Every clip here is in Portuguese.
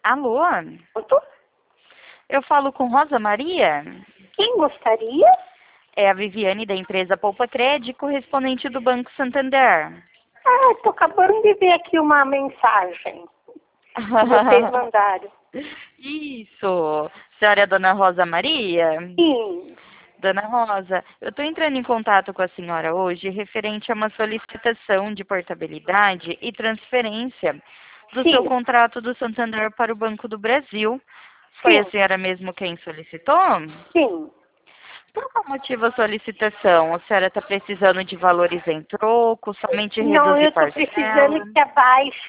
Alô? Pronto? Eu falo com Rosa Maria? Quem gostaria? É a Viviane da empresa Poupa Crédito, correspondente do Banco Santander. Ah, estou acabando de ver aqui uma mensagem que vocês mandaram. Isso. Senhora é a Dona Rosa Maria? Sim, Dona Rosa, eu estou entrando em contato com a senhora hoje referente a uma solicitação de portabilidade e transferência do seu sim, contrato do Santander para o Banco do Brasil. Foi a sim, senhora mesmo quem solicitou? sim. Por qual motivo a solicitação? A senhora está precisando de valores em troco, somente Não, eu reduzir estou parcela, precisando que abaixe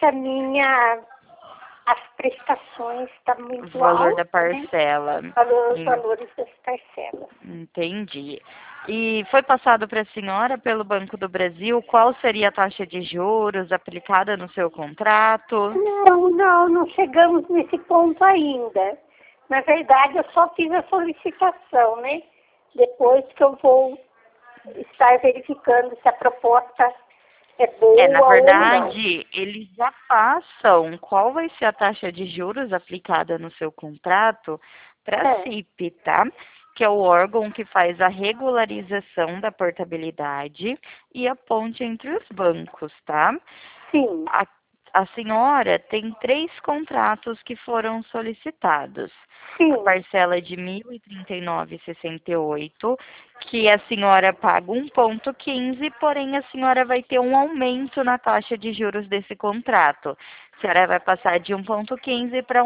as prestações, está o muito valor da alto, né? parcela? Os valores das parcelas. Entendi. E foi passado para a senhora pelo Banco do Brasil qual seria a taxa de juros aplicada no seu contrato? Não chegamos nesse ponto ainda. Na verdade, eu só fiz a solicitação, né? Depois que eu vou estar verificando se a proposta é boa Na ou não. verdade, eles já passam qual vai ser a taxa de juros aplicada no seu contrato para a É, CIP, tá? Que é o órgão que faz a regularização da portabilidade e a ponte entre os bancos, tá? sim, A, a senhora tem 3 contratos que foram solicitados. A sim. parcela é de 1.039,68, que a senhora paga 1,15, porém a senhora vai ter um aumento na taxa de juros desse contrato. A senhora vai passar de 1,15 para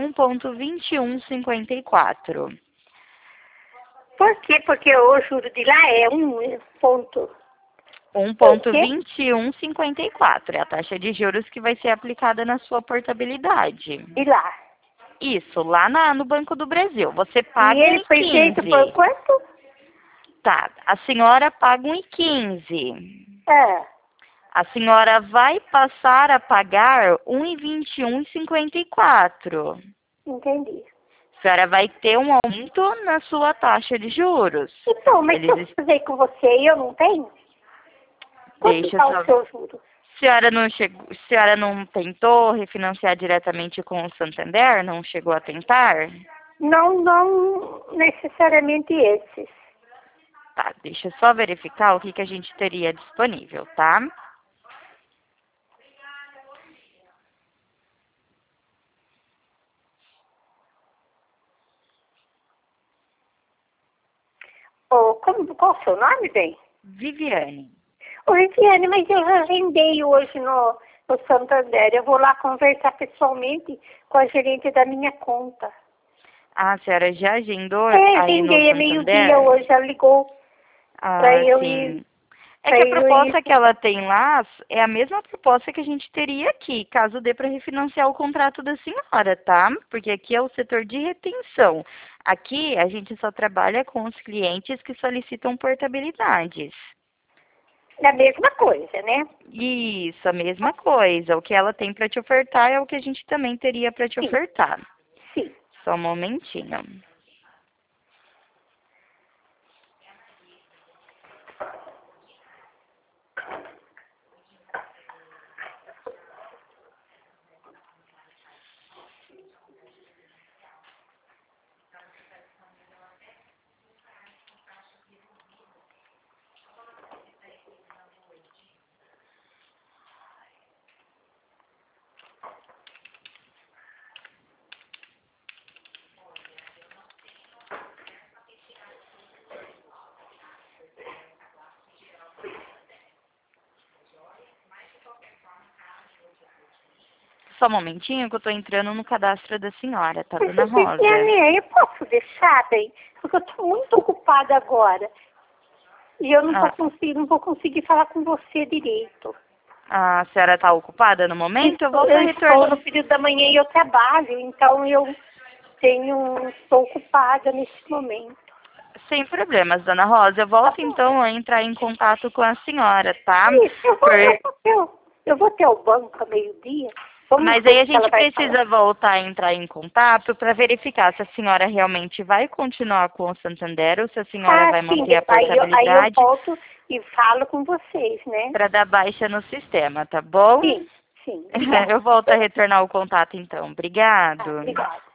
1,2154. Por quê? Porque o juro de lá é um ponto. O quê? 1,2154 é a taxa de juros que vai ser aplicada na sua portabilidade. De lá. Isso, lá no Banco do Brasil. Você E paga ele foi feito por 1,15. quanto? Tá, a senhora paga 1,15. É, A senhora vai passar a pagar 1,2154. entendi. A senhora vai ter um aumento na sua taxa de juros. Então, mas se eu Eles, fazer com você e eu não tenho, quanto deixa está o só. seu juro? A senhora não chegou, a senhora não tentou refinanciar diretamente com o Santander? Não chegou a tentar? Não necessariamente esses. Tá, deixa eu só verificar o que a gente teria disponível, tá? Qual o seu nome, bem? Viviane. Ô, Viviane, mas eu já agendei hoje no Santander. Eu vou lá conversar pessoalmente com a gerente da minha conta. Ah, a senhora já agendou aí no Agendei, é meio-dia Santander? hoje. Ela ligou para Ah, eu ir, sim. É para que a eu ir. proposta que ela tem lá é a mesma proposta que a gente teria aqui, caso dê para refinanciar o contrato da senhora, tá? Porque aqui é o setor de retenção. Aqui a gente só trabalha com os clientes que solicitam portabilidades. A mesma coisa, né? Isso, a mesma coisa. O que ela tem para te ofertar é o que a gente também teria para te Sim, ofertar. sim. Só um momentinho. Só um momentinho que eu tô entrando no cadastro da senhora, tá, dona Rosa? Viviane, eu posso deixar, bem? Porque eu estou muito ocupada agora. E eu Ah, não vou conseguir falar com você direito. a senhora tá ocupada no momento? Eu volto a Eu estou retornar. no período da manhã e eu trabalho, então estou ocupada nesse momento. Sem problemas, dona Rosa. Eu Tá volto bom? então a entrar em contato com a senhora, tá? Isso, Por... eu vou ter o banco a meio-dia. Vamos Mas ver aí o a que ela gente vai falar. precisa voltar a entrar em contato para verificar se a senhora realmente vai continuar com o Santander ou se a senhora Ah, vai sim, manter a aí eu portabilidade volto e falo com vocês, né? para dar baixa no sistema, tá bom? Sim, Sim. Obrigada. Eu volto a retornar o contato, então. Obrigado. Obrigada.